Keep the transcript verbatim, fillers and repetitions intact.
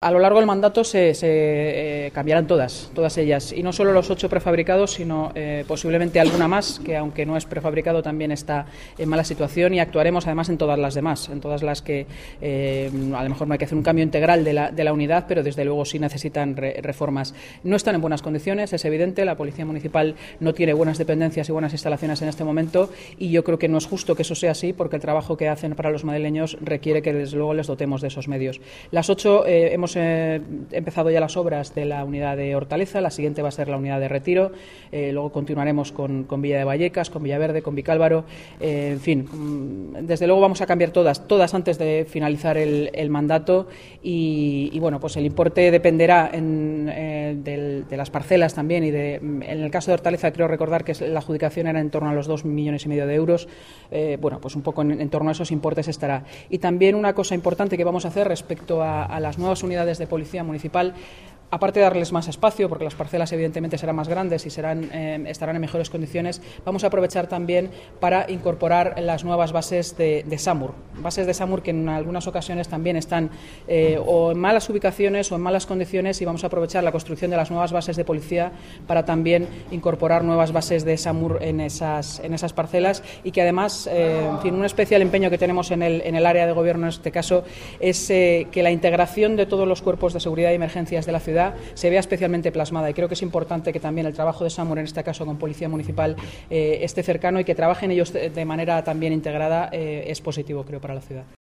A lo largo del mandato se, se eh, cambiarán todas, todas ellas, y no solo los ocho prefabricados, sino eh, posiblemente alguna más, que aunque no es prefabricado también está en mala situación, y actuaremos además en todas las demás, en todas las que eh, a lo mejor no hay que hacer un cambio integral de la, de la unidad, pero desde luego sí necesitan re, reformas. No están en buenas condiciones, es evidente, la Policía Municipal no tiene buenas dependencias y buenas instalaciones en este momento, y yo creo que no es justo que eso sea así, porque el trabajo que hacen para los madrileños requiere que desde luego les dotemos de esos medios. Las ocho eh, hemos eh, empezado ya las obras de la unidad de Hortaleza, la siguiente va a ser la unidad de Retiro, eh, luego continuaremos con, con Villa de Vallecas, con Villaverde, con Vicálvaro, eh, en fin, desde luego vamos a cambiar todas, todas antes de finalizar el, el mandato y, y bueno, pues el importe dependerá en, eh, del, de las parcelas también y de, en el caso de Hortaleza creo recordar que la adjudicación era en torno a los dos millones y medio de euros, eh, bueno, pues un poco en, en torno a esos importes estará. Y también una cosa importante que vamos a hacer respecto a, a las nuevas unidades de Policía Municipal, aparte de darles más espacio, porque las parcelas evidentemente serán más grandes y serán, eh, estarán en mejores condiciones, vamos a aprovechar también para incorporar las nuevas bases de, de SAMUR. Bases de SAMUR que en algunas ocasiones también están eh, o en malas ubicaciones o en malas condiciones, y vamos a aprovechar la construcción de las nuevas bases de policía para también incorporar nuevas bases de SAMUR en esas, en esas parcelas, y que además, eh, en fin, un especial empeño que tenemos en el, en el área de gobierno en este caso es eh, que la integración de todos los cuerpos de seguridad y emergencias de la ciudad se vea especialmente plasmada, y creo que es importante que también el trabajo de SAMUR, en este caso con Policía Municipal, eh, esté cercano y que trabajen ellos de, de manera también integrada, eh, es positivo, creo, para la ciudad.